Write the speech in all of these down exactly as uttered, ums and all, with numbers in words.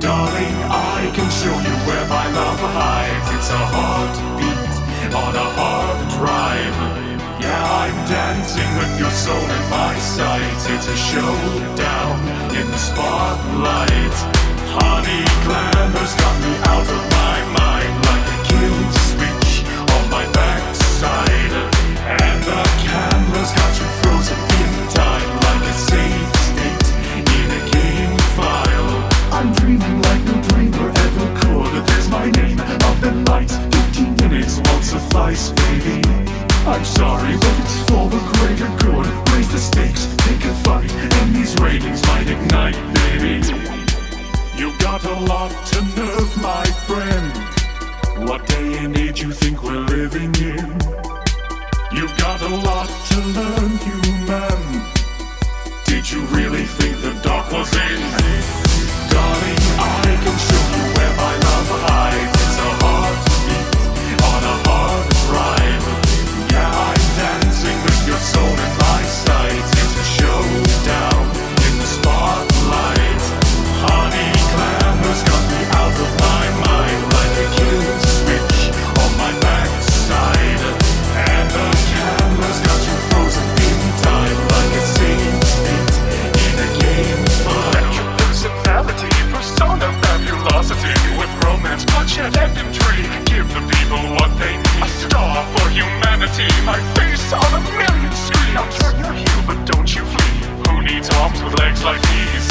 Darling, I can show you where my love hides. It's a heartbeat on a hard drive. Yeah, I'm dancing with your soul in my sights. It's a showdown in the spotlight. Honey, glamour's got me out of my mind, like a kill switch on my backside. And the camera's got you frozen in time, like a safe state in a game file. I'm dreaming like no dreamer ever could. There's my name up in lights. Fifteen minutes won't suffice, baby. I'm sorry, but it's for the greater good. Raise the stakes, take a fight, and these ratings might ignite, baby. You got a lot to nerve, my friend. What day and age you think we're living in? You've got a lot to learn, human. Did you really think the dark was in? Darling, I can show you where my love hides. It's a heartbeat on a hard drive. Yeah, I'm dancing with your soul in my sights. It's a showdown in the spotlight. Honey, glamour's got me out of my mind, like a kill switch on my backside. And the camera's got you frozen in time, like a safe state in a game file. Personality, persona, fabulosity, with romance, bloodshed, and intrigue. Give the people what they need. A star for humanity, my face on a million screens. I'll turn your heel, but don't you flee. Who needs arms with legs like these?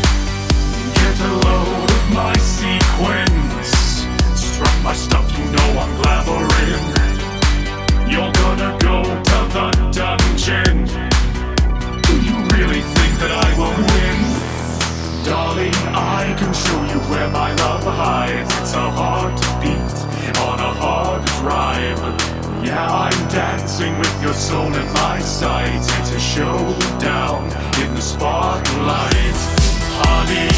Get a load of my sequence. Struck my stuff, you know I'm glamouring. You're gonna go to the dungeon. Do you really think that I will win? Darling, I can show you where my love hides. It's a heartbeat on a hard drive. Yeah, I'm dancing with your soul in my sights. It's a showdown in the spotlight. Honey,